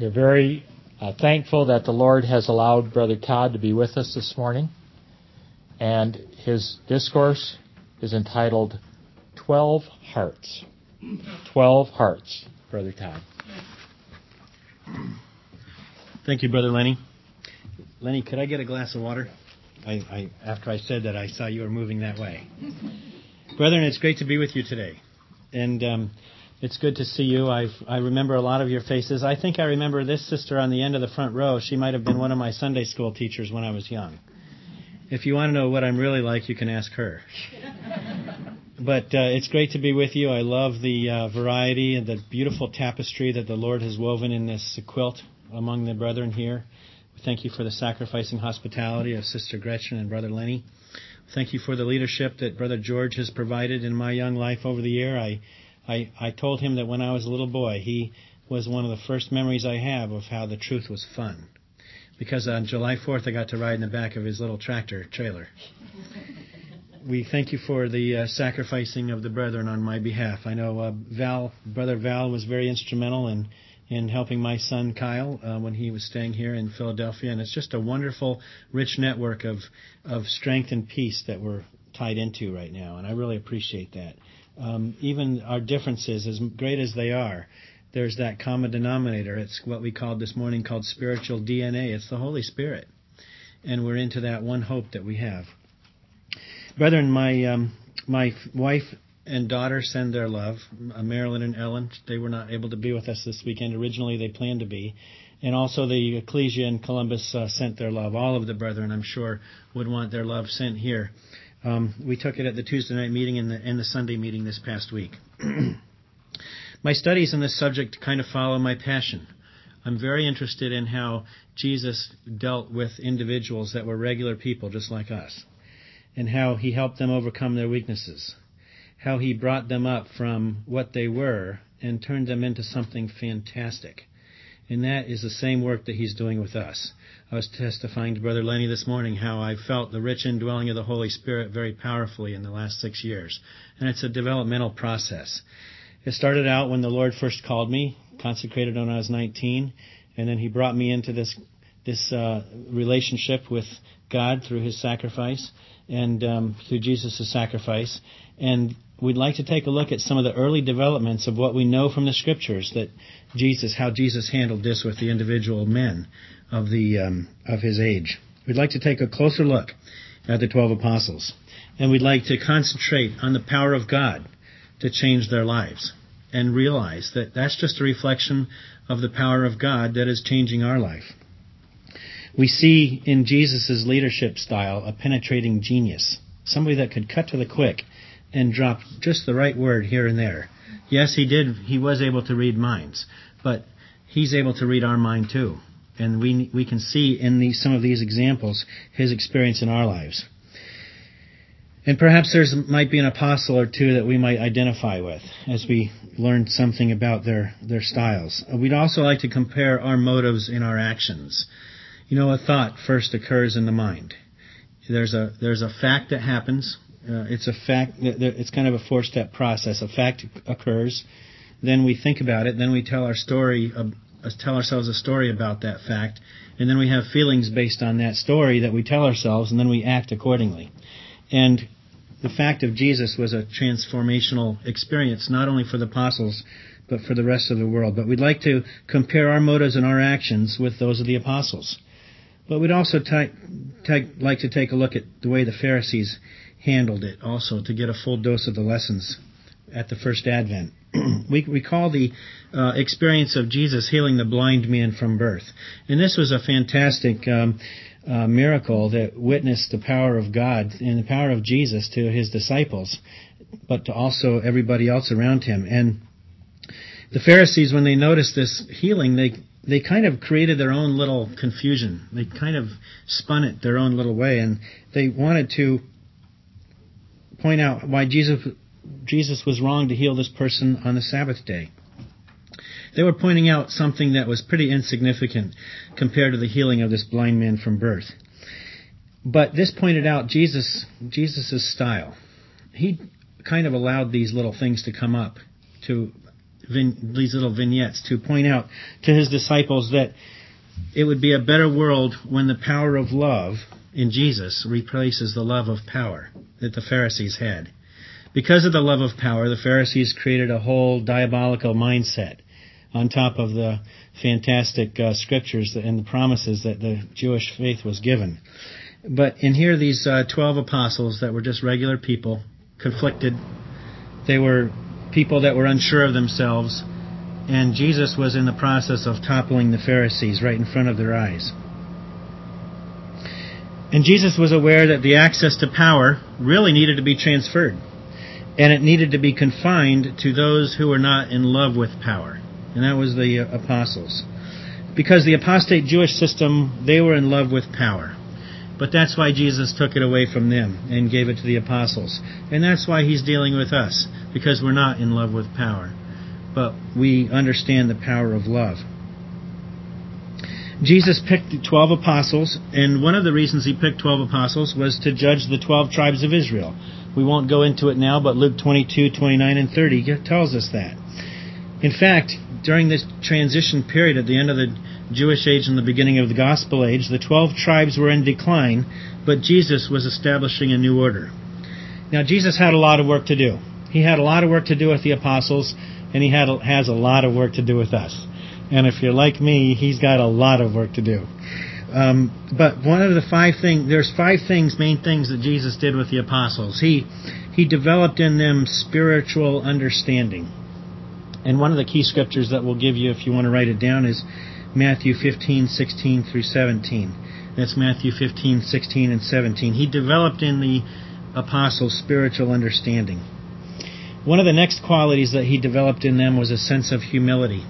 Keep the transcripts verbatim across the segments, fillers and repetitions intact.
We're very uh, thankful that the Lord has allowed Brother Todd to be with us this morning. And his discourse is entitled Twelve Hearts. Twelve Hearts, Brother Todd. Thank you, Brother Lenny. Lenny, could I get a glass of water? I, I, after I said that, I saw you were moving that way. Brethren, it's great to be with you today. And um, it's good to see you. I I remember a lot of your faces. I think I remember this sister on the end of the front row. She might have been one of my Sunday school teachers when I was young. If you want to know what I'm really like, you can ask her. But uh, it's great to be with you. I love the uh, variety and the beautiful tapestry that the Lord has woven in this quilt among the brethren here. Thank you for the sacrificing hospitality of Sister Gretchen and Brother Lenny. Thank you for the leadership that Brother George has provided in my young life over the year. I, I, I told him that when I was a little boy, he was one of the first memories I have of how the truth was fun. Because on July fourth, I got to ride in the back of his little tractor trailer. We thank you for the uh, sacrificing of the brethren on my behalf. I know uh, Val, Brother Val was very instrumental in, in helping my son Kyle uh, when he was staying here in Philadelphia. And it's just a wonderful, rich network of, of strength and peace that we're tied into right now. And I really appreciate that. Um, even our differences, as great as they are, there's that common denominator. It's what we called this morning called spiritual D N A. It's the Holy Spirit. And we're into that one hope that we have. Brethren, my um, my wife and daughter send their love. Uh, Marilyn and Ellen, they were not able to be with us this weekend. Originally, they planned to be. And also the Ecclesia in Columbus uh, sent their love. All of the brethren, I'm sure, would want their love sent here. Um, we took it at the Tuesday night meeting and the, and the Sunday meeting this past week. My studies on this subject kind of follow my passion. I'm very interested in how Jesus dealt with individuals that were regular people just like us, and how he helped them overcome their weaknesses, how he brought them up from what they were and turned them into something fantastic. And that is the same work that he's doing with us. I was testifying to Brother Lenny this morning how I felt the rich indwelling of the Holy Spirit very powerfully in the last six years. And it's a developmental process. It started out when the Lord first called me, consecrated when I was nineteen, and then he brought me into this this uh, relationship with God through his sacrifice and um, through Jesus' sacrifice. And we'd like to take a look at some of the early developments of what we know from the Scriptures, that Jesus, how Jesus handled this with the individual men of the um, of his age. We'd like to take a closer look at the twelve apostles, and we'd like to concentrate on the power of God to change their lives and realize that that's just a reflection of the power of God that is changing our life. We see in Jesus' leadership style a penetrating genius, somebody that could cut to the quick and drop just the right word here and there. Yes, he did. He was able to read minds, but he's able to read our mind too. And we we can see in these, some of these examples his experience in our lives. And perhaps there might be an apostle or two that we might identify with as we learn something about their, their styles. We'd also like to compare our motives in our actions. You know, a thought first occurs in the mind. There's a there's a fact that happens. Uh, it's a fact. It's kind of a four-step process. A fact occurs, then we think about it, then we tell our story, uh, tell ourselves a story about that fact, and then we have feelings based on that story that we tell ourselves, and then we act accordingly. And the fact of Jesus was a transformational experience, not only for the apostles, but for the rest of the world. But we'd like to compare our motives and our actions with those of the apostles. But we'd also t- t- like to take a look at the way the Pharisees handled it also, to get a full dose of the lessons at the first Advent. we recall the uh, experience of Jesus healing the blind man from birth. And this was a fantastic um, uh, miracle that witnessed the power of God and the power of Jesus to his disciples, but to also everybody else around him. And the Pharisees, when they noticed this healing, they they kind of created their own little confusion. They kind of spun it their own little way, and they wanted to point out why Jesus Jesus was wrong to heal this person on the Sabbath day. They were pointing out something that was pretty insignificant compared to the healing of this blind man from birth. But this pointed out Jesus Jesus's style. He kind of allowed these little things to come up to vin- these little vignettes to point out to his disciples that it would be a better world when the power of love in Jesus replaces the love of power that the Pharisees had. Because of the love of power, the Pharisees created a whole diabolical mindset on top of the fantastic uh, scriptures and the promises that the Jewish faith was given. But in here, these uh, twelve apostles that were just regular people, conflicted. They were people that were unsure of themselves, and Jesus was in the process of toppling the Pharisees right in front of their eyes. And Jesus was aware that the access to power really needed to be transferred, and it needed to be confined to those who were not in love with power, and that was the uh, apostles. Because the apostate Jewish system, they were in love with power. But that's why Jesus took it away from them and gave it to the apostles. And that's why he's dealing with us, because we're not in love with power. But we understand the power of love. Jesus picked twelve apostles, and one of the reasons he picked twelve apostles was to judge the twelve tribes of Israel. We won't go into it now, but Luke twenty-two, twenty-nine, and thirty tells us that. In fact, during this transition period at the end of the Jewish age and the beginning of the gospel age, the twelve tribes were in decline, but Jesus was establishing a new order. Now, Jesus had a lot of work to do. He had a lot of work to do with the apostles, and he had has a lot of work to do with us. And if you're like me, he's got a lot of work to do. Um, but one of the five things, there's five things, main things that Jesus did with the apostles. He he developed in them spiritual understanding. And one of the key scriptures that we'll give you if you want to write it down is Matthew fifteen, sixteen through seventeen. That's Matthew fifteen, sixteen, and seventeen. He developed in the apostles spiritual understanding. One of the next qualities that he developed in them was a sense of humility.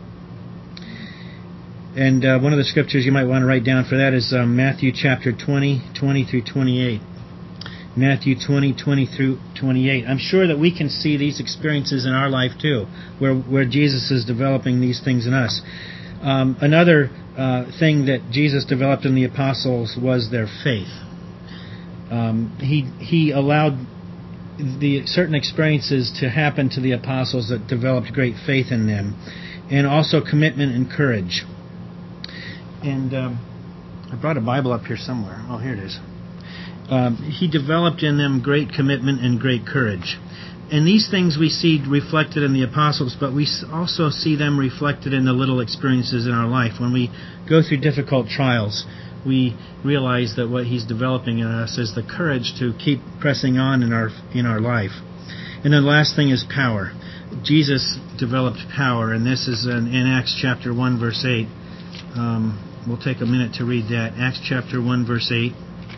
And uh, one of the scriptures you might want to write down for that is um, Matthew chapter twenty, twenty through twenty-eight. Matthew twenty, twenty through twenty-eight. I'm sure that we can see these experiences in our life too, where, where Jesus is developing these things in us. Um, another uh, thing that Jesus developed in the apostles was their faith. Um, he he allowed the certain experiences to happen to the apostles that developed great faith in them, and also commitment and courage. And um, I brought a Bible up here somewhere. Oh, here it is. Um, he developed in them great commitment and great courage. And these things we see reflected in the apostles, but we also see them reflected in the little experiences in our life. When we go through difficult trials, we realize that what he's developing in us is the courage to keep pressing on in our in our life. And then the last thing is power. Jesus developed power, and this is in, in Acts chapter one, verse eight. Um, we'll take a minute to read that. Acts chapter one, verse eight.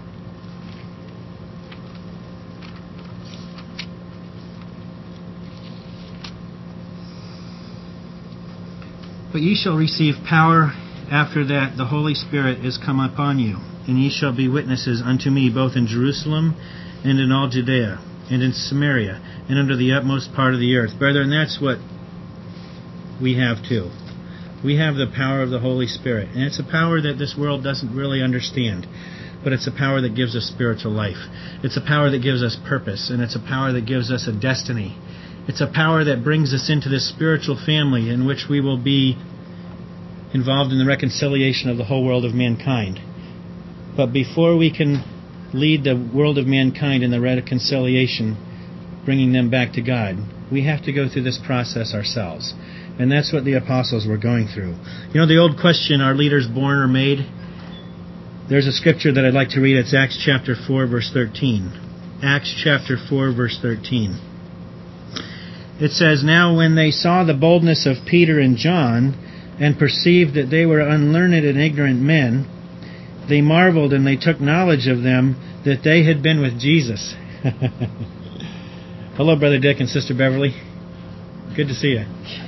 But ye shall receive power after that the Holy Spirit is come upon you, and ye shall be witnesses unto me both in Jerusalem and in all Judea and in Samaria and under the utmost part of the earth. Brethren, that's what we have too. We have the power of the Holy Spirit, and it's a power that this world doesn't really understand, but it's a power that gives us spiritual life. It's a power that gives us purpose, and it's a power that gives us a destiny. It's a power that brings us into this spiritual family in which we will be involved in the reconciliation of the whole world of mankind. But before we can lead the world of mankind in the reconciliation, bringing them back to God, we have to go through this process ourselves. And that's what the apostles were going through. You know the old question, are leaders born or made? There's a scripture that I'd like to read. It's Acts chapter four, verse thirteen. Acts chapter four, verse thirteen. It says, Now when they saw the boldness of Peter and John, and perceived that they were unlearned and ignorant men, they marveled, and they took knowledge of them that they had been with Jesus. Hello, Brother Dick and Sister Beverly. Good to see you.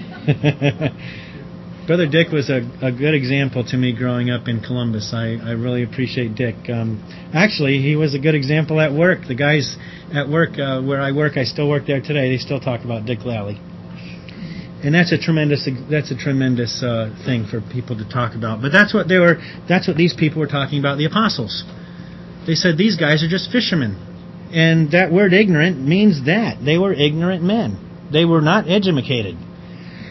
Brother Dick was a, a good example to me growing up in Columbus. I, I really appreciate Dick. Um, actually, he was a good example at work. The guys at work uh, where I work, I still work there today, they still talk about Dick Lally. And that's a tremendous that's a tremendous uh, thing for people to talk about. But that's what they were. That's what these people were talking about, the apostles. They said these guys are just fishermen, and that word ignorant means that they were ignorant men. They were not educated.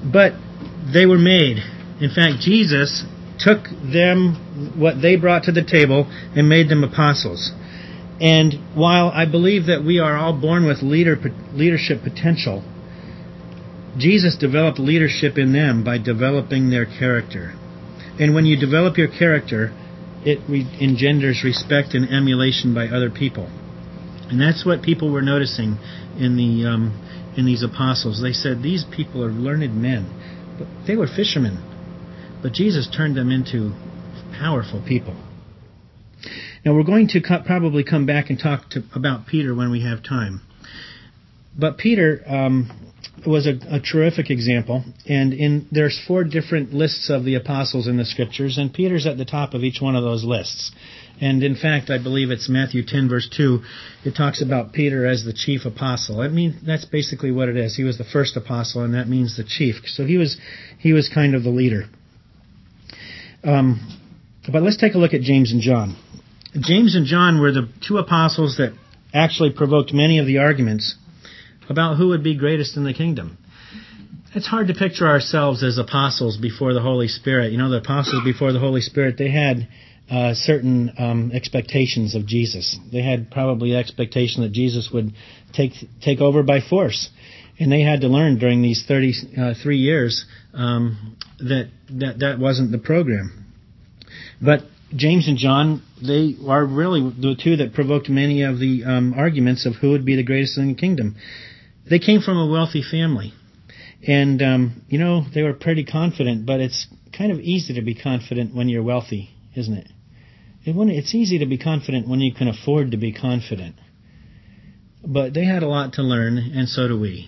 but they were made. In fact, Jesus took them, what they brought to the table, and made them apostles. And while I believe that we are all born with leader, leadership potential, Jesus developed leadership in them by developing their character. And when you develop your character, it re- engenders respect and emulation by other people. And that's what people were noticing in the um, in these apostles. They said, these people are learned men. But they were fishermen. But Jesus turned them into powerful people. Now we're going to co- probably come back and talk to, about Peter when we have time. But Peter um, was a, a terrific example, and in there's four different lists of the apostles in the Scriptures, and Peter's at the top of each one of those lists. And in fact, I believe it's Matthew ten, verse two, it talks about Peter as the chief apostle. I mean, that's basically what it is. He was the first apostle, and that means the chief. So he was he was kind of the leader. Um, but let's take a look at James and John. James and John were the two apostles that actually provoked many of the arguments about who would be greatest in the kingdom. It's hard to picture ourselves as apostles before the Holy Spirit. You know, the apostles before the Holy Spirit, they had uh, certain um, expectations of Jesus. They had probably expectation that Jesus would take take over by force. And they had to learn during these thirty-three years um, that, that that wasn't the program. But James and John, they are really the two that provoked many of the um, arguments of who would be the greatest in the kingdom. They came from a wealthy family. And, um, you know, they were pretty confident, but it's kind of easy to be confident when you're wealthy, isn't it? it when, it's easy to be confident when you can afford to be confident. But they had a lot to learn, and so do we.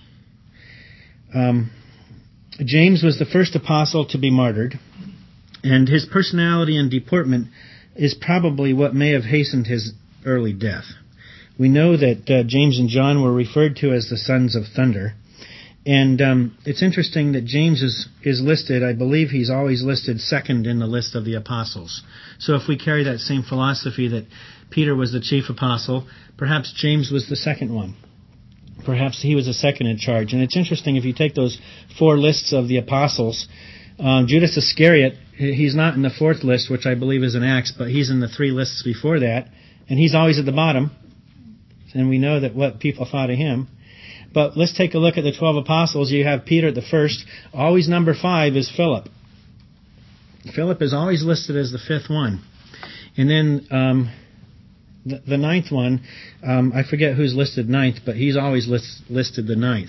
Um, James was the first apostle to be martyred, and his personality and deportment is probably what may have hastened his early death. We know that uh, James and John were referred to as the sons of thunder. And um, it's interesting that James is, is listed, I believe he's always listed second in the list of the apostles. So if we carry that same philosophy that Peter was the chief apostle, perhaps James was the second one. Perhaps he was the second in charge. And it's interesting, if you take those four lists of the apostles, um, Judas Iscariot, he's not in the fourth list, which I believe is in Acts, but he's in the three lists before that. And he's always at the bottom. And we know that what people thought of him. But let's take a look at the twelve apostles. You have Peter at the first. Always number five is Philip. Philip is always listed as the fifth one. And then um, the, the ninth one, um, I forget who's listed ninth, but he's always list, listed the ninth.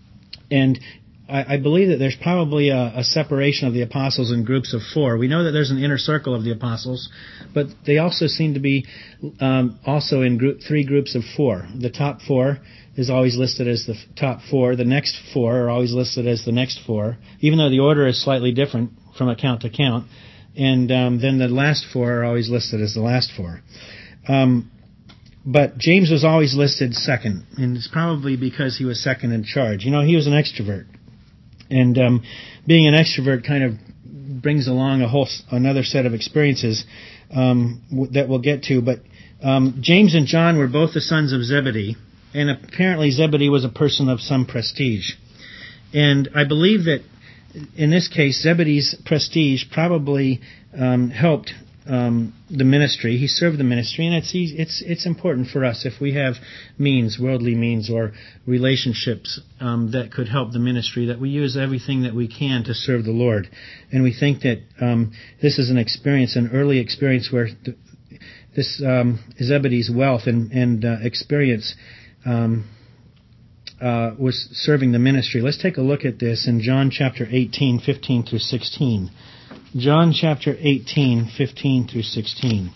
And I, I believe that there's probably a, a separation of the apostles in groups of four. We know that there's an inner circle of the apostles, but they also seem to be um, also in group, three groups of four. The top four is always listed as the top four. The next four are always listed as the next four, even though the order is slightly different from account to count. And um, then the last four are always listed as the last four. Um, but James was always listed second, and it's probably because he was second in charge. You know, he was an extrovert. And um, being an extrovert kind of brings along a whole another set of experiences um, w- that we'll get to. But um, James and John were both the sons of Zebedee. And apparently Zebedee was a person of some prestige. And I believe that in this case, Zebedee's prestige probably um, helped um, the ministry. He served the ministry, and it's it's it's important for us if we have means, worldly means, or relationships um, that could help the ministry, that we use everything that we can to serve the Lord. And we think that um, this is an experience, an early experience where th- this um, Zebedee's wealth and, and uh, experience Um, uh, was serving the ministry. Let's take a look at this in John chapter eighteen, fifteen through sixteen. John chapter eighteen, fifteen through sixteen.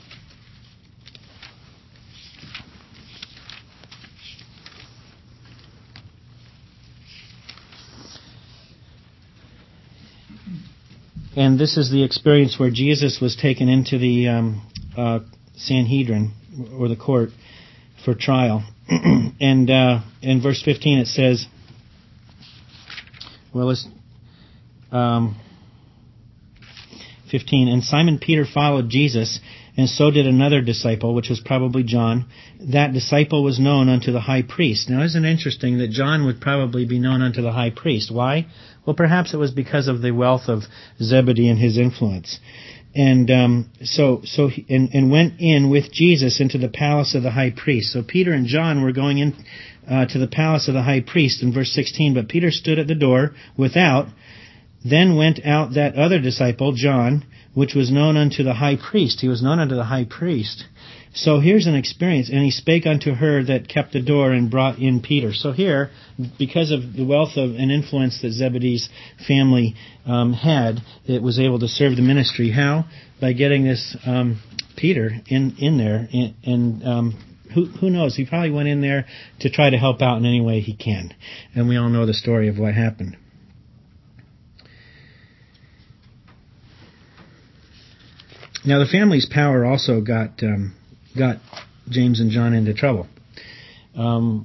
And this is the experience where Jesus was taken into the um, uh, Sanhedrin, or the court, for trial. And uh, in verse fifteen it says, well, let's, um, fifteen, and Simon Peter followed Jesus, and so did another disciple, which was probably John. That disciple was known unto the high priest. Now, isn't it interesting that John would probably be known unto the high priest? Why? Well, perhaps it was because of the wealth of Zebedee and his influence. And um, so, so, he, and, and went in with Jesus into the palace of the high priest. So Peter and John were going in uh, to the palace of the high priest in verse sixteen. But Peter stood at the door without. Then went out that other disciple, John, which was known unto the high priest. He was known unto the high priest. So here's an experience. And he spake unto her that kept the door and brought in Peter. So here, because of the wealth of and influence that Zebedee's family um, had, it was able to serve the ministry. How? By getting this um, Peter in, in there. And, and um, who, who knows? He probably went in there to try to help out in any way he can. And we all know the story of what happened. Now, the family's power also got um, got James and John into trouble. Um,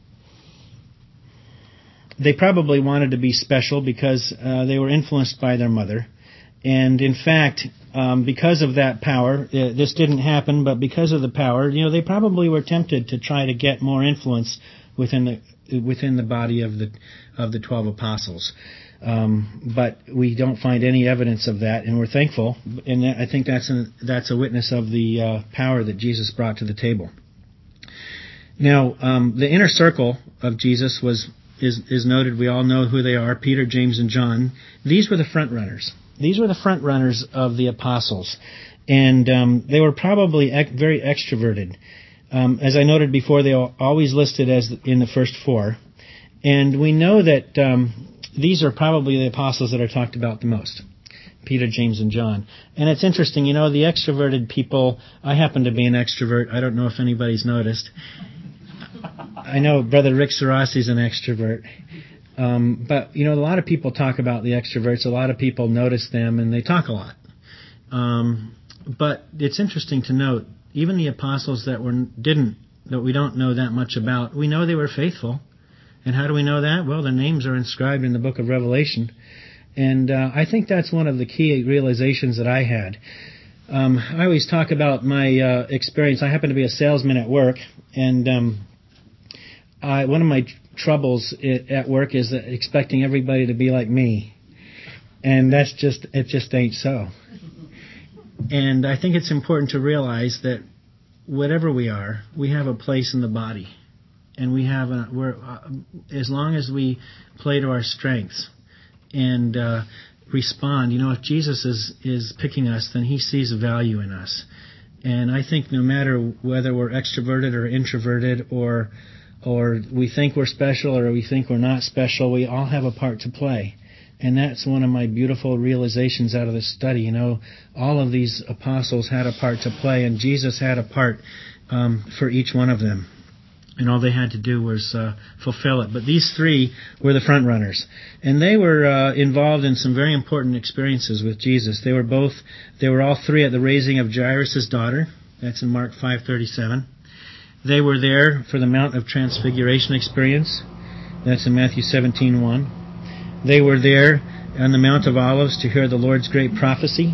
they probably wanted to be special because uh, they were influenced by their mother. And in fact, um, because of that power, uh, this didn't happen, but because of the power, you know, they probably were tempted to try to get more influence within the within the body of the of the twelve apostles. Um, but we don't find any evidence of that, and we're thankful. And I think that's a, that's a witness of the uh, power that Jesus brought to the table. Now, um, the inner circle of Jesus was is, is noted. We all know who they are: Peter, James, and John. These were the front runners. These were the front runners of the apostles, and um, they were probably ec- very extroverted. Um, as I noted before, they are always listed as in the first four, and we know that. Um, These are probably the apostles that are talked about the most. Peter, James, and John. And it's interesting, you know, the extroverted people, I happen to be an extrovert. I don't know if anybody's noticed. I know Brother Rick Sarasi's an extrovert. Um, but, you know, a lot of people talk about the extroverts. A lot of people notice them, and they talk a lot. Um, but it's interesting to note, even the apostles that were didn't, that we don't know that much about, we know they were faithful. And how do we know that? Well, their names are inscribed in the book of Revelation. And uh, I think that's one of the key realizations that I had. Um, I always talk about my uh, experience. I happen to be a salesman at work, and um, I, one of my tr- troubles I- at work is that expecting everybody to be like me. And that's just, it just ain't so. And I think it's important to realize that whatever we are, we have a place in the body. And we have, a, we're, uh, as long as we play to our strengths and uh, respond, you know, if Jesus is, is picking us, then he sees a value in us. And I think no matter whether we're extroverted or introverted, or or we think we're special or we think we're not special, we all have a part to play. And that's one of my beautiful realizations out of this study. You know, all of these apostles had a part to play, and Jesus had a part um, for each one of them. And all they had to do was uh, fulfill it. But these three were the front runners, and they were uh, involved in some very important experiences with Jesus. They were both, they were all three at the raising of Jairus' daughter. That's in Mark five thirty-seven. They were there for the Mount of Transfiguration experience. That's in Matthew seventeen one. They were there on the Mount of Olives to hear the Lord's great prophecy.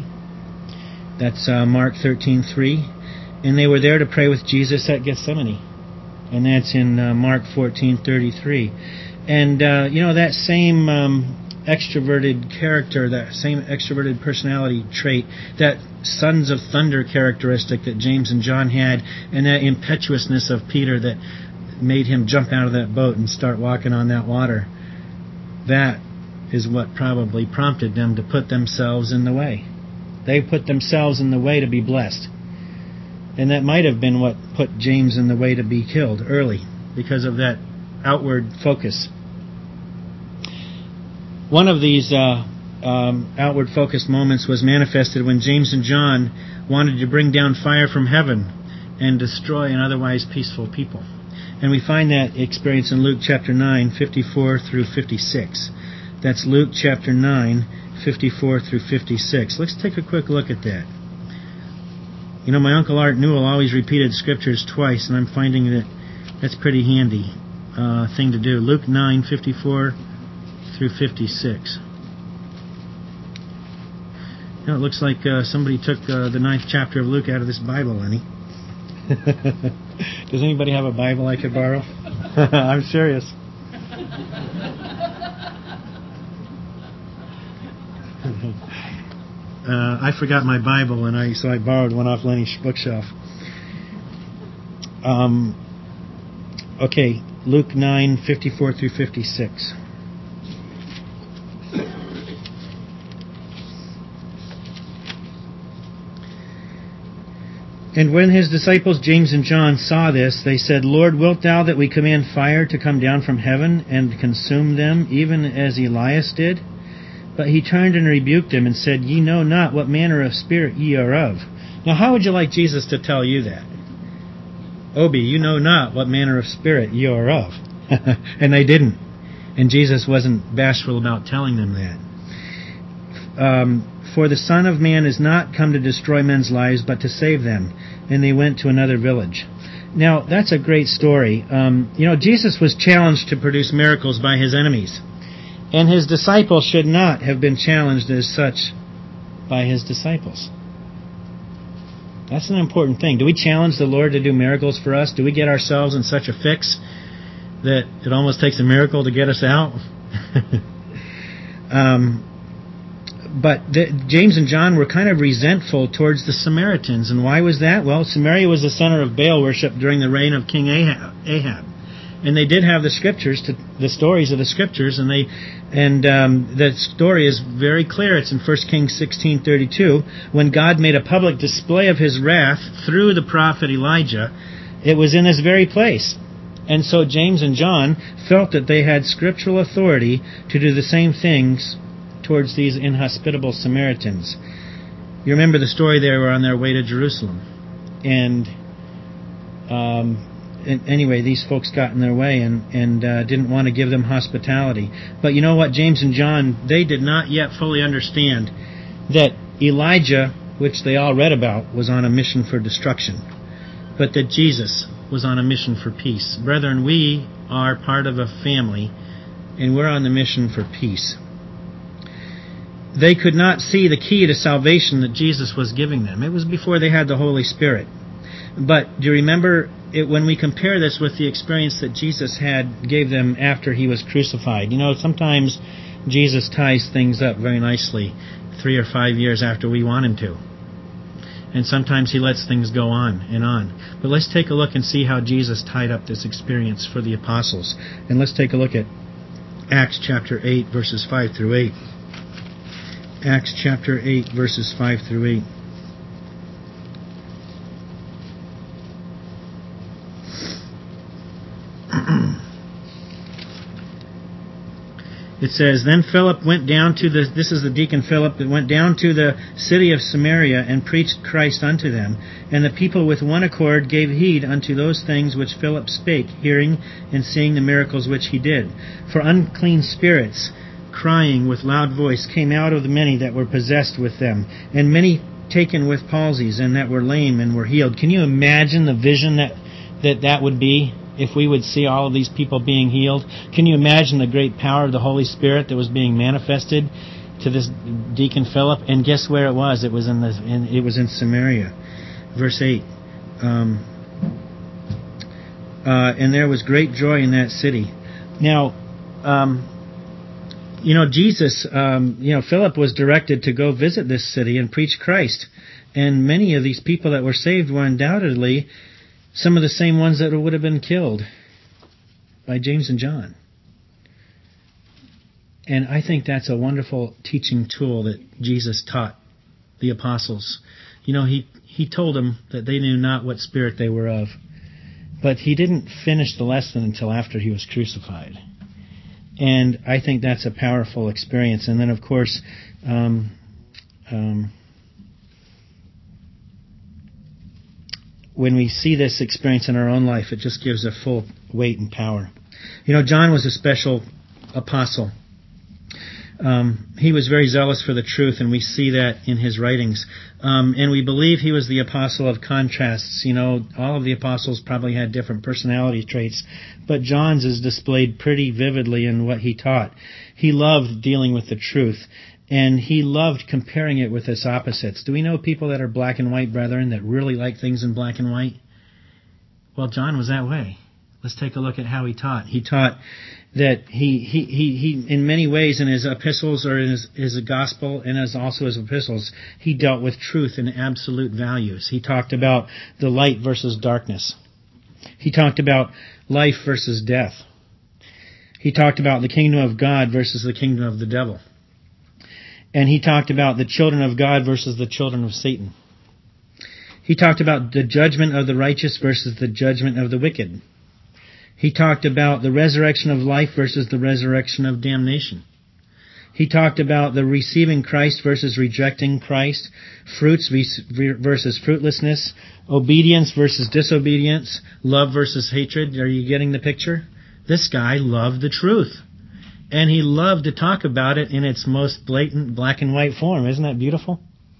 That's uh, Mark thirteen three. And they were there to pray with Jesus at Gethsemane. And that's in uh, Mark fourteen thirty-three. And, uh, you know, that same um, extroverted character, that same extroverted personality trait, that sons of thunder characteristic that James and John had, and that impetuousness of Peter that made him jump out of that boat and start walking on that water, that is what probably prompted them to put themselves in the way. They put themselves in the way to be blessed. And that might have been what put James in the way to be killed early, because of that outward focus. One of these uh, um, outward focused moments was manifested when James and John wanted to bring down fire from heaven and destroy an otherwise peaceful people. And we find that experience in Luke chapter nine, fifty-four through fifty-six. That's Luke chapter nine, fifty-four through fifty-six. Let's take a quick look at that. You know, my Uncle Art Newell always repeated scriptures twice, and I'm finding that that's a pretty handy uh, thing to do. Luke nine, fifty-four through fifty-six. You know, it looks like uh, somebody took uh, the ninth chapter of Luke out of this Bible, Lenny. Does anybody have a Bible I could borrow? I'm serious. Uh, I forgot my Bible, and I so I borrowed one off Lenny's bookshelf. Um, okay, Luke nine fifty-four through fifty-six. And when his disciples James and John saw this, they said, Lord, wilt thou that we command fire to come down from heaven and consume them, even as Elias did? But he turned and rebuked them and said, Ye know not what manner of spirit ye are of. Now how would you like Jesus to tell you that? Obi, you know not what manner of spirit ye are of. And they didn't. And Jesus wasn't bashful about telling them that. Um, For the Son of Man is not come to destroy men's lives, but to save them. And they went to another village. Now, that's a great story. Um, you know, Jesus was challenged to produce miracles by his enemies. And his disciples should not have been challenged as such by his disciples. That's an important thing. Do we challenge the Lord to do miracles for us? Do we get ourselves in such a fix that it almost takes a miracle to get us out? um, but the, James and John were kind of resentful towards the Samaritans. And why was that? Well, Samaria was the center of Baal worship during the reign of King Ahab. Ahab. And they did have the scriptures, to, the stories of the scriptures, and they, and um, the story is very clear. It's in First Kings sixteen thirty-two, when God made a public display of His wrath through the prophet Elijah. It was in this very place, and so James and John felt that they had scriptural authority to do the same things towards these inhospitable Samaritans. You remember the story? They were on their way to Jerusalem, and. Um, And anyway, these folks got in their way and, and uh, didn't want to give them hospitality. But you know what? James and John, they did not yet fully understand that Elijah, which they all read about, was on a mission for destruction, but that Jesus was on a mission for peace. Brethren, we are part of a family, and we're on the mission for peace. They could not see the key to salvation that Jesus was giving them. It was before they had the Holy Spirit. But do you remember it, when we compare this with the experience that Jesus had gave them after He was crucified? You know, sometimes Jesus ties things up very nicely three or five years after we want Him to. And sometimes He lets things go on and on. But let's take a look and see how Jesus tied up this experience for the apostles. And let's take a look at Acts chapter eight, verses five through eight. Acts chapter eight, verses five through eight. It says, Then Philip went down to the, this is the deacon Philip, that went down to the city of Samaria and preached Christ unto them. And the people with one accord gave heed unto those things which Philip spake, hearing and seeing the miracles which he did. For unclean spirits, crying with loud voice, came out of the many that were possessed with them, and many taken with palsies, and that were lame and were healed. Can you imagine the vision that that, that would be? If we would see all of these people being healed, can you imagine the great power of the Holy Spirit that was being manifested to this deacon Philip? And guess where it was? It was in the in, it was in Samaria. Verse eight. Um, uh, and there was great joy in that city. Now, um, you know, Jesus, um, you know, Philip was directed to go visit this city and preach Christ, and many of these people that were saved were undoubtedly some of the same ones that would have been killed by James and John. And I think that's a wonderful teaching tool that Jesus taught the apostles. You know, he, he told them that they knew not what spirit they were of. But he didn't finish the lesson until after he was crucified. And I think that's a powerful experience. And then, of course, um, um, when we see this experience in our own life, it just gives a full weight and power. You know, John was a special apostle. Um, he was very zealous for the truth, and we see that in his writings. Um, and we believe he was the apostle of contrasts. You know, all of the apostles probably had different personality traits, but John's is displayed pretty vividly in what he taught. He loved dealing with the truth. And he loved comparing it with its opposites. Do we know people that are black and white brethren that really like things in black and white? Well, John was that way. Let's take a look at how he taught. He taught that he, he, he, he in many ways in his epistles or in his, his gospel and as also his epistles, he dealt with truth and absolute values. He talked about the light versus darkness. He talked about life versus death. He talked about the kingdom of God versus the kingdom of the devil. And he talked about the children of God versus the children of Satan. He talked about the judgment of the righteous versus the judgment of the wicked. He talked about the resurrection of life versus the resurrection of damnation. He talked about the receiving Christ versus rejecting Christ, fruits versus fruitlessness, obedience versus disobedience, love versus hatred. Are you getting the picture? This guy loved the truth. And he loved to talk about it in its most blatant black and white form. Isn't that beautiful?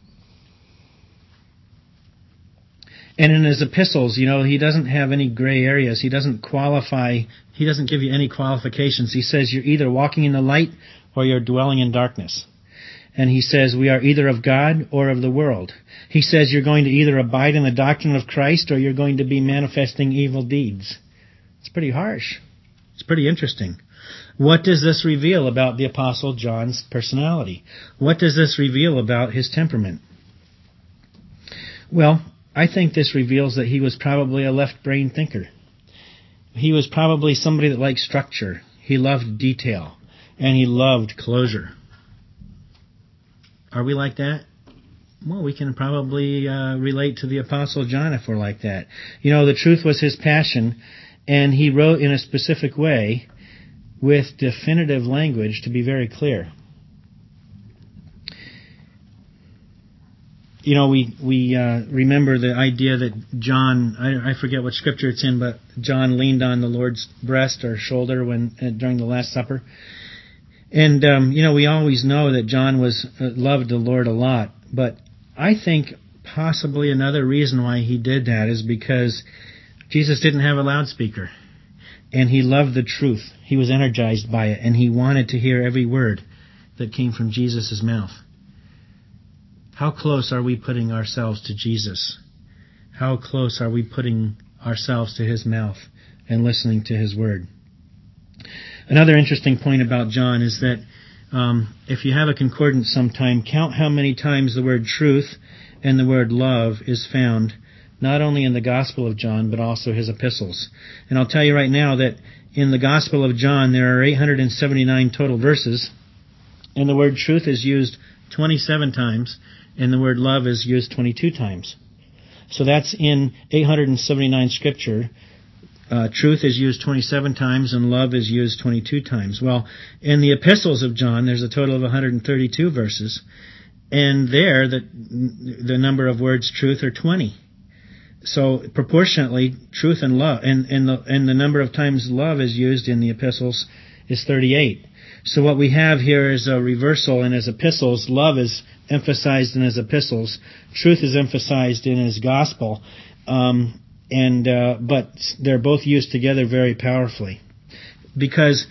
And in his epistles, you know, he doesn't have any gray areas. He doesn't qualify. He doesn't give you any qualifications. He says you're either walking in the light or you're dwelling in darkness. And he says we are either of God or of the world. He says you're going to either abide in the doctrine of Christ or you're going to be manifesting evil deeds. It's pretty harsh. It's pretty interesting. What does this reveal about the Apostle John's personality? What does this reveal about his temperament? Well, I think this reveals that he was probably a left-brain thinker. He was probably somebody that liked structure. He loved detail. And he loved closure. Are we like that? Well, we can probably uh, relate to the Apostle John if we're like that. You know, the truth was his passion, and he wrote in a specific way with definitive language to be very clear. You know, we we uh, remember the idea that John, I, I forget what scripture it's in, but John leaned on the Lord's breast or shoulder when uh, during the Last Supper. And, um, you know, we always know that John was uh, loved the Lord a lot, but I think possibly another reason why he did that is because Jesus didn't have a loudspeaker. And he loved the truth. He was energized by it, and he wanted to hear every word that came from Jesus' mouth. How close are we putting ourselves to Jesus? How close are we putting ourselves to his mouth and listening to his word? Another interesting point about John is that um, if you have a concordance sometime, count how many times the word truth and the word love is found, not only in the Gospel of John, but also his epistles. And I'll tell you right now that in the Gospel of John, there are eight hundred seventy-nine total verses, and the word truth is used twenty-seven times, and the word love is used twenty-two times. So that's in eight hundred seventy-nine scripture. Uh, truth is used twenty-seven times, and love is used twenty-two times. Well, in the epistles of John, there's a total of one hundred thirty-two verses, and there the, the number of words truth are twenty. So proportionately, truth and love, and, and, the, and the number of times love is used in the epistles is thirty-eight. So what we have here is a reversal in his epistles. Love is emphasized in his epistles. Truth is emphasized in his gospel. Um, and uh, but they're both used together very powerfully. Because,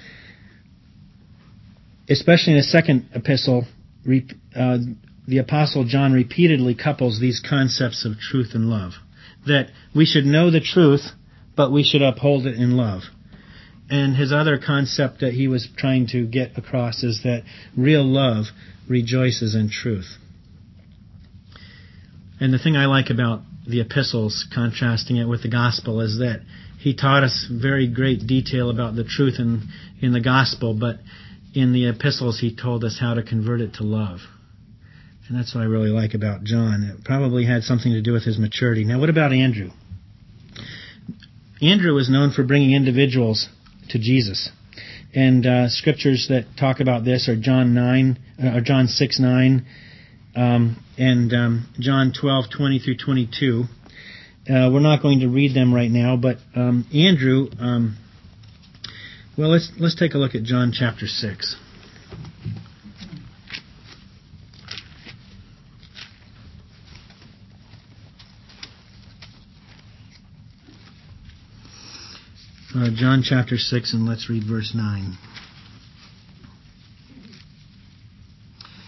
especially in the second epistle, uh, the Apostle John repeatedly couples these concepts of truth and love. That we should know the truth, but we should uphold it in love. And his other concept that he was trying to get across is that real love rejoices in truth. And the thing I like about the epistles, contrasting it with the gospel, is that he taught us very great detail about the truth in, in the gospel, but in the epistles he told us how to convert it to love. And that's what I really like about John. It probably had something to do with his maturity. Now, what about Andrew? Andrew was known for bringing individuals to Jesus. And uh, scriptures that talk about this are John nine, uh, or John six nine, um, and um, John twelve twenty through twenty-two. Uh, we're not going to read them right now, but um, Andrew. Um, well, let's let's take a look at John chapter six. Uh, John chapter six, and let's read verse nine.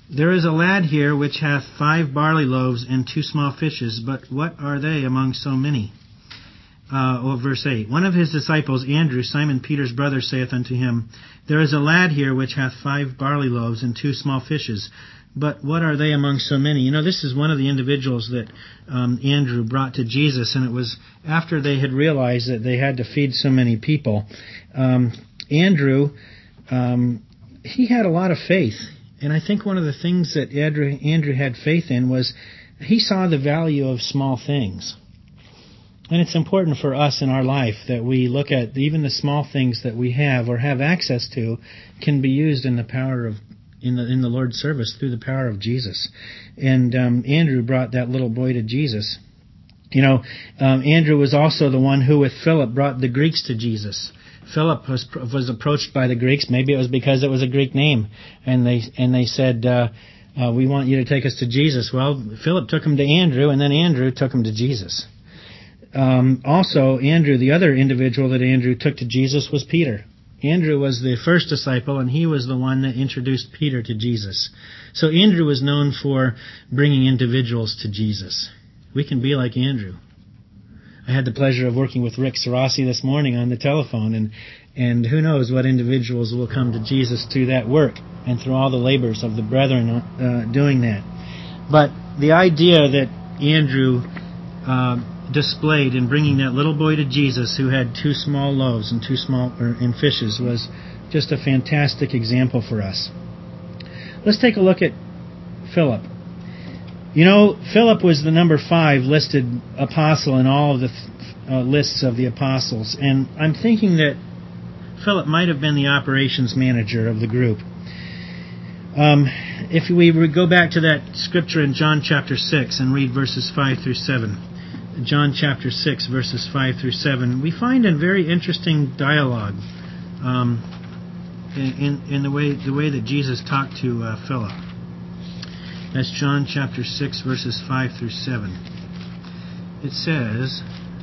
There is a lad here which hath five barley loaves and two small fishes, but what are they among so many? Uh, or verse eight. One of his disciples, Andrew, Simon Peter's brother, saith unto him, There is a lad here which hath five barley loaves and two small fishes, but what are they among so many? You know, this is one of the individuals that um, Andrew brought to Jesus, and it was after they had realized that they had to feed so many people. Um, Andrew, um, he had a lot of faith, and I think one of the things that Andrew, Andrew had faith in was he saw the value of small things. And it's important for us in our life that we look at even the small things that we have or have access to can be used in the power of in the in the Lord's service through the power of Jesus. And um, Andrew brought that little boy to Jesus. You know, um, Andrew was also the one who, with Philip, brought the Greeks to Jesus. Philip was was approached by the Greeks. Maybe it was because it was a Greek name, and they and they said, uh, uh, "We want you to take us to Jesus." Well, Philip took him to Andrew, and then Andrew took him to Jesus. Um, also, Andrew, the other individual that Andrew took to Jesus was Peter. Andrew was the first disciple, and he was the one that introduced Peter to Jesus. So Andrew was known for bringing individuals to Jesus. We can be like Andrew. I had the pleasure of working with Rick Sarasi this morning on the telephone, and, and who knows what individuals will come to Jesus through that work and through all the labors of the brethren uh, doing that. But the idea that Andrew uh, displayed in bringing that little boy to Jesus who had two small loaves and two small or, and fishes was just a fantastic example for us. Let's take a look at Philip. You know, Philip was the number five listed apostle in all of the uh, lists of the apostles, and I'm thinking that Philip might have been the operations manager of the group. Um, if we would go back to that scripture in John chapter six and read verses five through seven. John chapter six, verses five through seven, we find a very interesting dialogue um, in, in, in the way the way that Jesus talked to uh, Philip. That's John chapter six, verses five through seven. It says,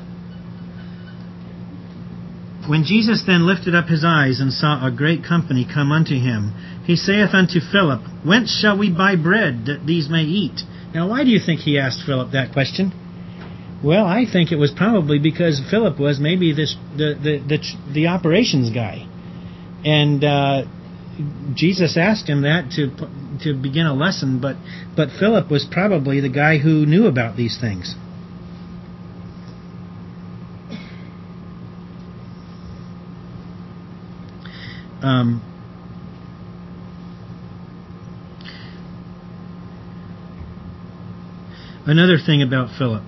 When Jesus then lifted up his eyes and saw a great company come unto him, he saith unto Philip, Whence shall we buy bread that these may eat? Now, why do you think he asked Philip that question? Well, I think it was probably because Philip was maybe this the the the, the operations guy, and uh, Jesus asked him that to to begin a lesson. But but Philip was probably the guy who knew about these things. Um, another thing about Philip.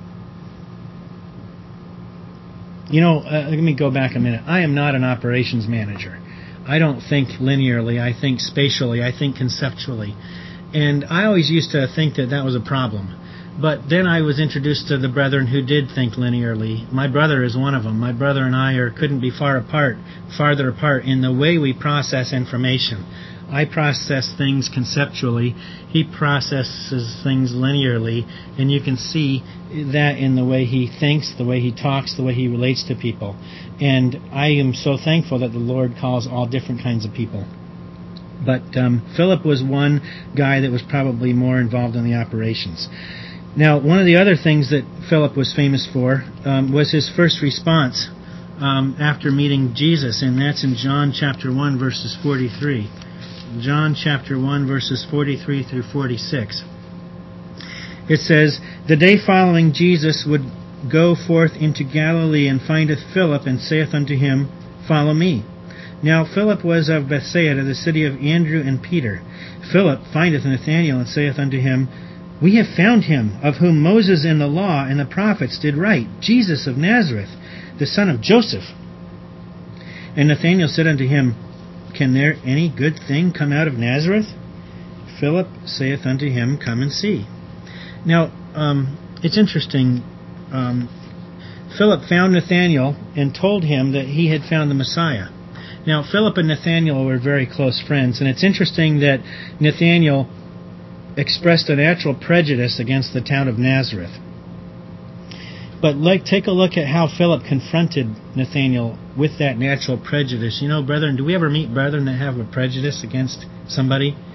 You know, uh, let me go back a minute. I am not an operations manager. I don't think linearly. I think spatially. I think conceptually. And I always used to think that that was a problem. But then I was introduced to the brethren who did think linearly. My brother is one of them. My brother and I are couldn't be far apart, farther apart in the way we process information. I process things conceptually. He processes things linearly, and you can see that in the way he thinks, the way he talks, the way he relates to people. And I am so thankful that the Lord calls all different kinds of people. But um, Philip was one guy that was probably more involved in the operations. Now, one of the other things that Philip was famous for um, was his first response um, after meeting Jesus, and that's in John chapter one, verses forty-three. John chapter one, verses forty-three through forty-six. It says, The day following Jesus would go forth into Galilee, and findeth Philip, and saith unto him, Follow me. Now Philip was of Bethsaida, the city of Andrew and Peter. Philip findeth Nathanael, and saith unto him, We have found him, of whom Moses in the law and the prophets did write, Jesus of Nazareth, the son of Joseph. And Nathanael said unto him, Can there any good thing come out of Nazareth? Philip saith unto him, Come and see. Now, um, it's interesting. Um, Philip found Nathanael and told him that he had found the Messiah. Now, Philip and Nathanael were very close friends, and it's interesting that Nathanael expressed a natural prejudice against the town of Nazareth. But like, take a look at how Philip confronted Nathanael with that natural prejudice. You know, brethren, do we ever meet brethren that have a prejudice against somebody?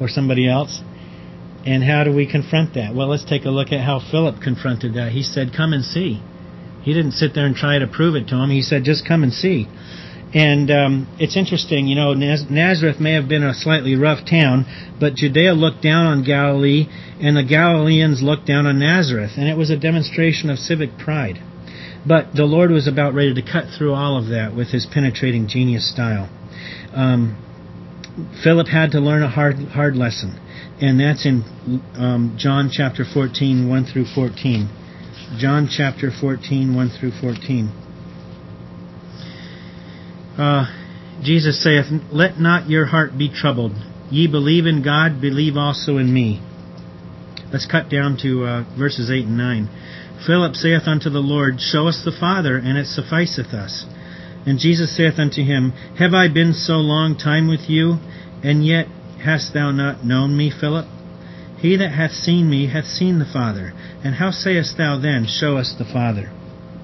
or somebody else. And how do we confront that? Well, let's take a look at how Philip confronted that. He said, come and see. He didn't sit there and try to prove it to him. He said, just come and see. And um, it's interesting, you know, Naz- Nazareth may have been a slightly rough town, but Judea looked down on Galilee, and the Galileans looked down on Nazareth, and it was a demonstration of civic pride. But the Lord was about ready to cut through all of that with His penetrating genius style. Um, Philip had to learn a hard, hard lesson, and that's in um, John chapter fourteen, one through fourteen. John chapter fourteen, one through fourteen. Uh, Jesus saith, let not your heart be troubled. Ye believe in God, believe also in me. Let's cut down to uh, verses eight and nine. Philip saith unto the Lord, show us the Father, and it sufficeth us. And Jesus saith unto him, have I been so long time with you, and yet hast thou not known me, Philip? He that hath seen me hath seen the Father. And how sayest thou then, show us the Father?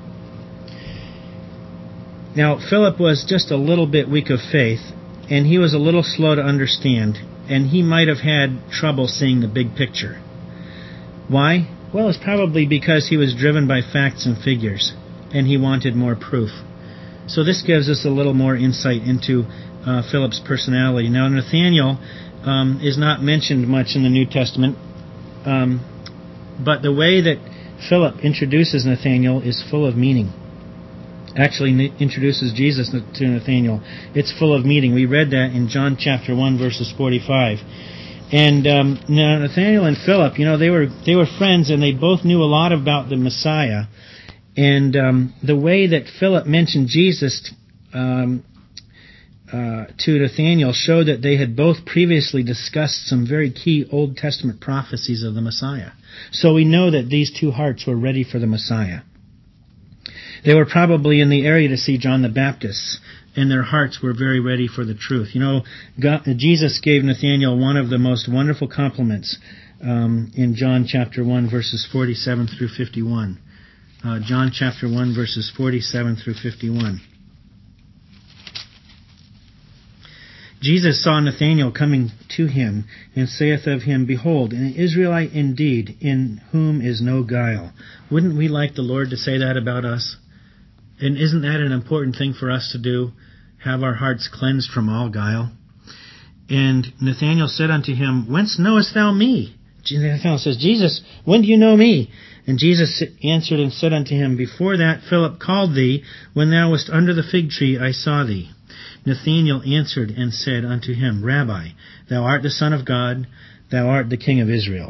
Now, Philip was just a little bit weak of faith, and he was a little slow to understand, and he might have had trouble seeing the big picture. Why? Well, it's probably because he was driven by facts and figures, and he wanted more proof. So this gives us a little more insight into uh, Philip's personality. Now, Nathanael um, is not mentioned much in the New Testament, um, but the way that Philip introduces Nathanael is full of meaning. Actually introduces Jesus to Nathanael. It's full of meaning. We read that in John chapter one, verses forty-five. And um, now Nathanael and Philip, you know, they were they were friends, and they both knew a lot about the Messiah. And um, the way that Philip mentioned Jesus um, uh, to Nathanael showed that they had both previously discussed some very key Old Testament prophecies of the Messiah. So we know that these two hearts were ready for the Messiah. They were probably in the area to see John the Baptist, and their hearts were very ready for the truth. You know, God, Jesus gave Nathanael one of the most wonderful compliments um, in John chapter one, verses forty-seven through fifty-one. Uh, John chapter one, verses forty-seven through fifty-one. Jesus saw Nathanael coming to him, and saith of him, behold, an Israelite indeed, in whom is no guile. Wouldn't we like the Lord to say that about us? And isn't that an important thing for us to do? Have our hearts cleansed from all guile? And Nathanael said unto him, whence knowest thou me? Nathanael says, Jesus, when do you know me? And Jesus answered and said unto him, before that Philip called thee, when thou wast under the fig tree, I saw thee. Nathanael answered and said unto him, Rabbi, thou art the Son of God, thou art the King of Israel.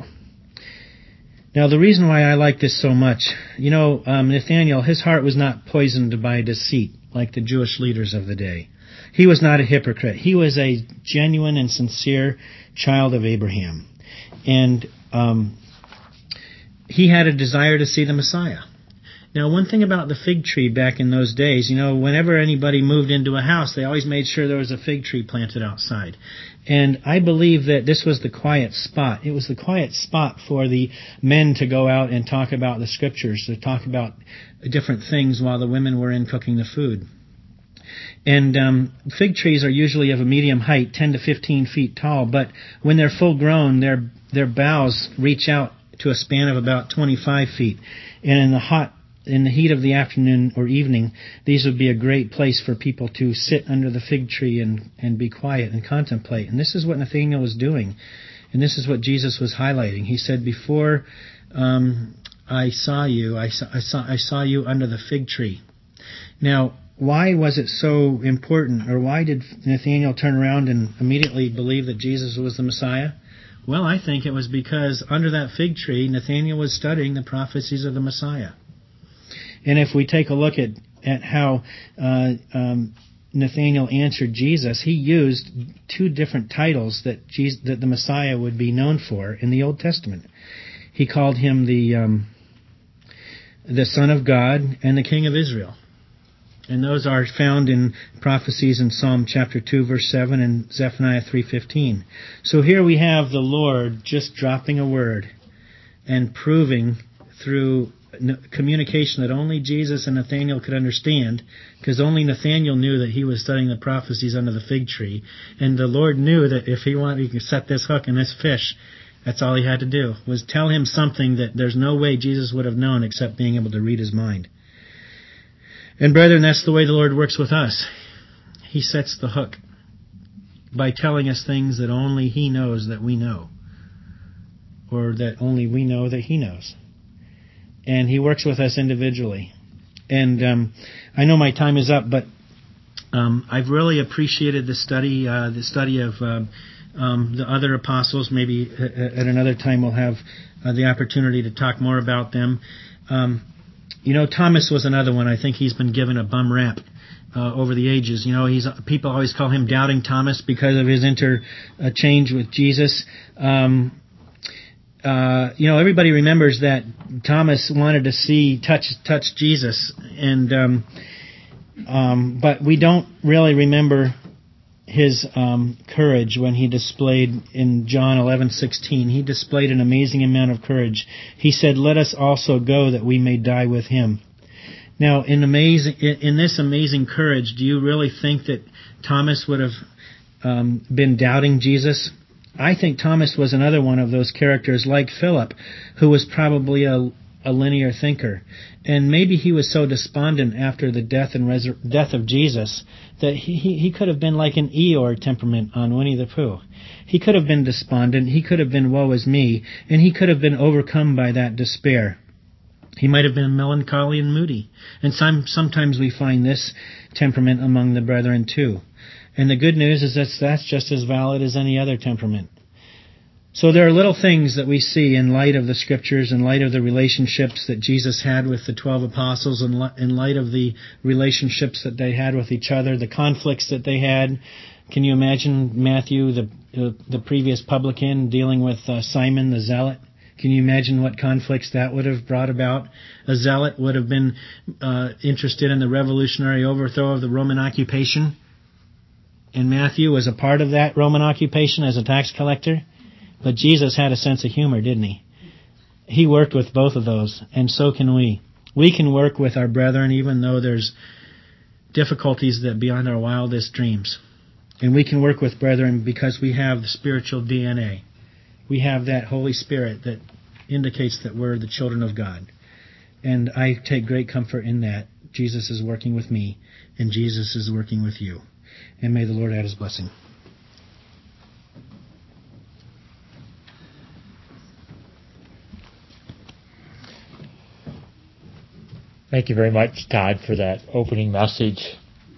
Now, the reason why I like this so much, you know, um, Nathanael, his heart was not poisoned by deceit like the Jewish leaders of the day. He was not a hypocrite. He was a genuine and sincere child of Abraham. And um, he had a desire to see the Messiah. Now, one thing about the fig tree back in those days, you know, whenever anybody moved into a house, they always made sure there was a fig tree planted outside. And I believe that this was the quiet spot. It was the quiet spot for the men to go out and talk about the Scriptures, to talk about different things while the women were in cooking the food. And um, fig trees are usually of a medium height, ten to fifteen feet tall, but when they're full grown, their their boughs reach out to a span of about twenty-five feet. And in the hot In the heat of the afternoon or evening, these would be a great place for people to sit under the fig tree and, and be quiet and contemplate. And this is what Nathanael was doing. And this is what Jesus was highlighting. He said, before um, I saw you, I saw, I, saw, I saw you under the fig tree. Now, why was it so important, or why did Nathanael turn around and immediately believe that Jesus was the Messiah? Well, I think it was because under that fig tree, Nathanael was studying the prophecies of the Messiah. And if we take a look at, at how uh, um, Nathanael answered Jesus, he used two different titles that Jesus, that the Messiah would be known for in the Old Testament. He called him the um, the Son of God and the King of Israel. And those are found in prophecies in Psalm chapter two, verse seven, and Zephaniah three fifteen. So here we have the Lord just dropping a word and proving through communication that only Jesus and Nathanael could understand, because only Nathanael knew that he was studying the prophecies under the fig tree, and the Lord knew that if he wanted, he could set this hook in this fish. That's all he had to do, was tell him something that there's no way Jesus would have known except being able to read his mind. And brethren, that's the way the Lord works with us. He sets the hook by telling us things that only he knows that we know, or that only we know that he knows. And he works with us individually. And um, I know my time is up, but um, I've really appreciated the study, uh, the study of uh, um, the other apostles. Maybe at another time we'll have uh, the opportunity to talk more about them. Um, you know, Thomas was another one. I think he's been given a bum rap uh, over the ages. You know, he's people always call him Doubting Thomas because of his interchange with Jesus. Um, Uh, you know, everybody remembers that Thomas wanted to see, touch, touch Jesus, and um, um, but we don't really remember his um, courage when he displayed in John eleven sixteen. He displayed an amazing amount of courage. He said, "Let us also go, that we may die with him." Now, in amazing, in this amazing courage, do you really think that Thomas would have um, been doubting Jesus? I think Thomas was another one of those characters like Philip, who was probably a, a linear thinker. And maybe he was so despondent after the death and resur- death of Jesus that he, he, he could have been like an Eeyore temperament on Winnie the Pooh. He could have been despondent, he could have been woe is me, and he could have been overcome by that despair. He might have been melancholy and moody. And some, sometimes we find this temperament among the brethren too. And the good news is that that's just as valid as any other temperament. So there are little things that we see in light of the Scriptures, in light of the relationships that Jesus had with the twelve apostles, in light of the relationships that they had with each other, the conflicts that they had. Can you imagine Matthew, the uh, the previous publican, dealing with uh, Simon the Zealot? Can you imagine what conflicts that would have brought about? A zealot would have been uh, interested in the revolutionary overthrow of the Roman occupation. And Matthew was a part of that Roman occupation as a tax collector. But Jesus had a sense of humor, didn't he? He worked with both of those, and so can we. We can work with our brethren even though there's difficulties that beyond our wildest dreams. And we can work with brethren because we have the spiritual D N A. We have that Holy Spirit that indicates that we're the children of God. And I take great comfort in that. Jesus is working with me, and Jesus is working with you. And may the Lord add his blessing. Thank you very much, Todd, for that opening message.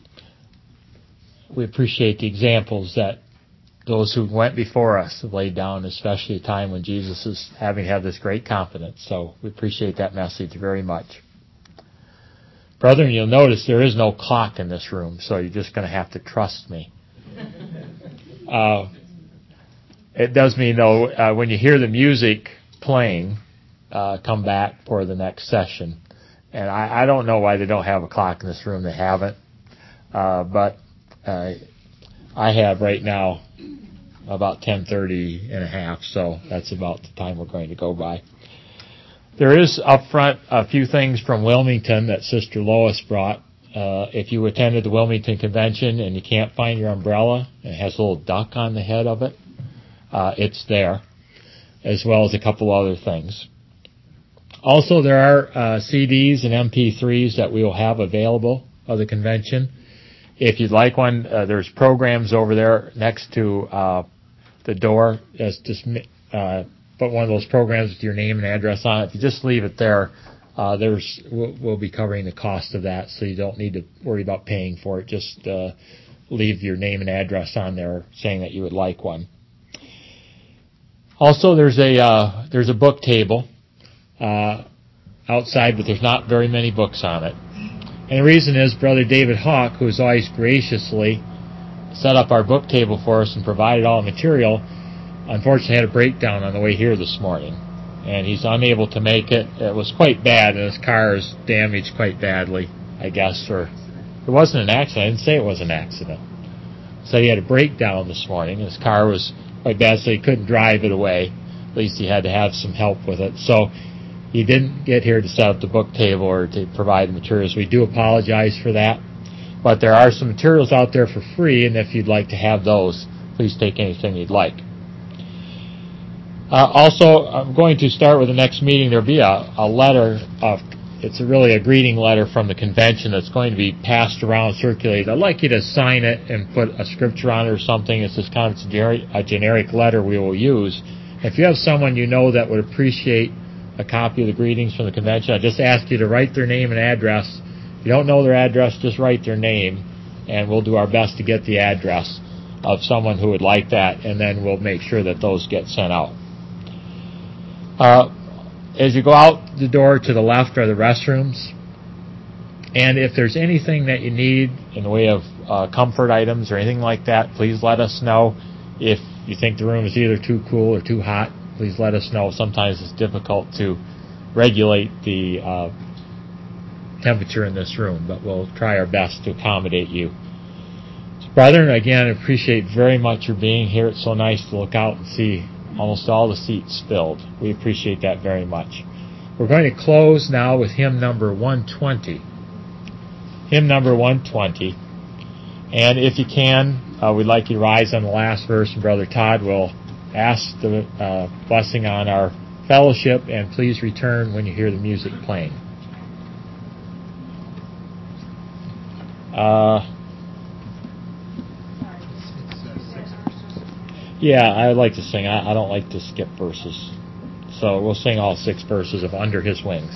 We appreciate the examples that those who went before us have laid down, especially a time when Jesus is having to have this great confidence. So we appreciate that message very much. Brethren, you'll notice there is no clock in this room, so you're just going to have to trust me. Uh, it does mean, though, uh, when you hear the music playing, uh, come back for the next session. And I, I don't know why they don't have a clock in this room. They haven't. Uh, but uh, I have right now about ten thirty and a half, so that's about the time we're going to go by. There is up front a few things from Wilmington that Sister Lois brought. Uh, if you attended the Wilmington Convention and you can't find your umbrella, it has a little duck on the head of it, uh, it's there, as well as a couple other things. Also, there are uh, C Ds and M P threes that we will have available of the convention. If you'd like one, uh, there's programs over there next to uh, the door. Just, just uh, put one of those programs with your name and address on it. If you just leave it there, uh, there's we'll, we'll be covering the cost of that, so you don't need to worry about paying for it. Just uh, leave your name and address on there saying that you would like one. Also, there's a uh, there's a book table uh, outside, but there's not very many books on it. And the reason is Brother David Hawk, who has always graciously set up our book table for us and provided all the material, unfortunately had a breakdown on the way here this morning. And he's unable to make it. It was quite bad, and his car is damaged quite badly, I guess. Or it wasn't an accident. I didn't say it was an accident. So he had a breakdown this morning. His car was quite bad, so he couldn't drive it away. At least he had to have some help with it. So he didn't get here to set up the book table or to provide materials. We do apologize for that. But there are some materials out there for free, and if you'd like to have those, please take anything you'd like. Uh, also, I'm going to start with the next meeting. There'll be a, a letter, of, it's a really a greeting letter from the convention that's going to be passed around, circulated. I'd like you to sign it and put a scripture on it or something. It's just kind of a generic, a generic letter we will use. If you have someone you know that would appreciate a copy of the greetings from the convention, I just ask you to write their name and address. If you don't know their address, just write their name, and we'll do our best to get the address of someone who would like that, and then we'll make sure that those get sent out. Uh, as you go out the door to the left are the restrooms, and if there's anything that you need in the way of uh, comfort items or anything like that, please let us know. If you think the room is either too cool or too hot, please let us know. Sometimes it's difficult to regulate the uh, temperature in this room, but we'll try our best to accommodate you. So, brethren, again, I appreciate very much your being here. It's so nice to look out and see almost all the seats filled. We appreciate that very much. We're going to close now with hymn number one twenty. Hymn number one twenty. And if you can, uh, we'd like you to rise on the last verse, and Brother Todd will ask the uh, blessing on our fellowship, and please return when you hear the music playing. Uh, yeah, I would like to sing. I, I don't like to skip verses. So we'll sing all six verses of Under His Wings.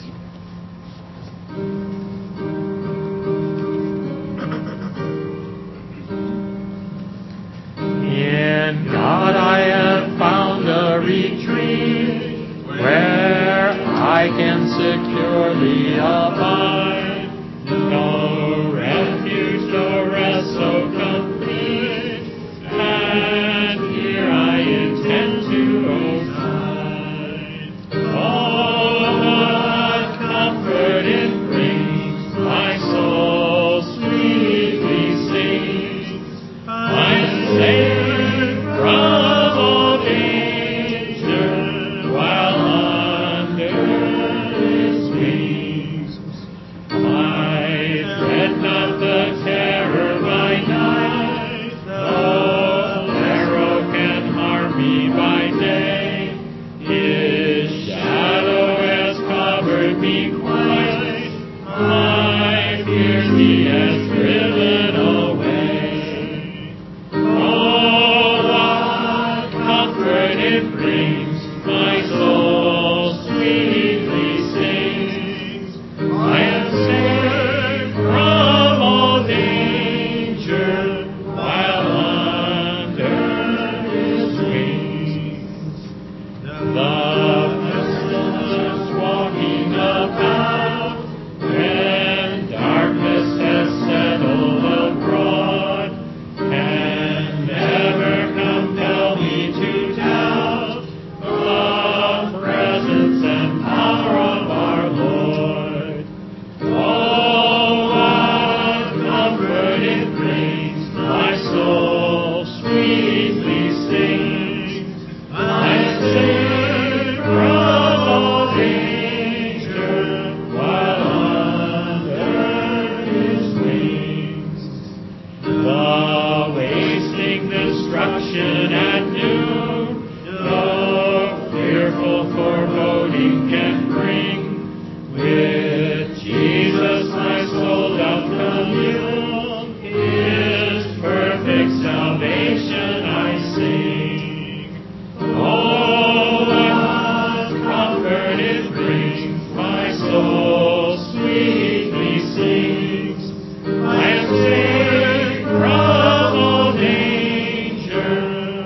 In God I have found a retreat where I can securely abide. No refuge, no rest so complete, and here I intend to reside. Oh, what comfort it brings, my soul sweetly sings. I am saved from all danger while under His wings. I dread not the terror by night, no arrow can harm me by day. His shadow has covered me quite, my fears He has driven away. Oh, what comfort it brings, my soul sweetly sings. I am saved from all danger while under His wings. The pestilence walking about, when darkness has settled abroad, can never compel me to doubt the presence and power of our Lord. Oh, what comfort it brings, my soul sweetly sings. I am saved from all danger while under His wings. The wasting destruction at noon, no fearful foreboding can bring. With Jesus my soul doth commune, His perfect salvation I sing. Oh, what comfort it brings, my soul sweetly sings. I am saved from all danger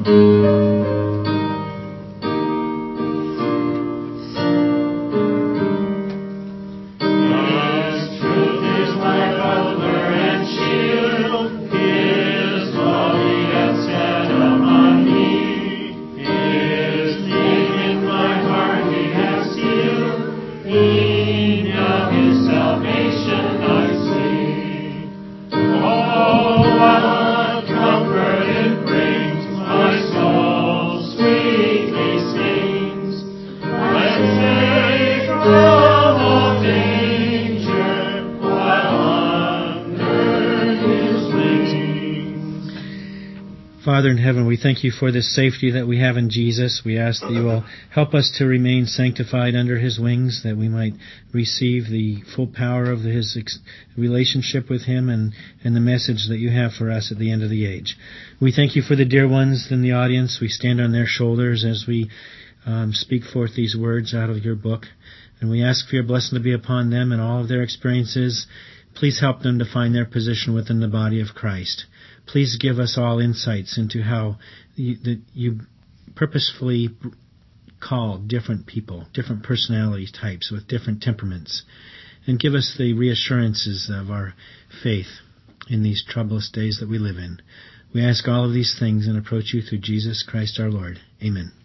Father in heaven, we thank you for this safety that we have in Jesus. We ask that you will help us to remain sanctified under his wings, that we might receive the full power of his ex- relationship with him and, and the message that you have for us at the end of the age. We thank you for the dear ones in the audience. We stand on their shoulders as we um, speak forth these words out of your book. And we ask for your blessing to be upon them and all of their experiences. Please help them to find their position within the body of Christ. Please give us all insights into how you, that you purposefully call different people, different personality types with different temperaments, and give us the reassurances of our faith in these troublous days that we live in. We ask all of these things and approach you through Jesus Christ our Lord. Amen.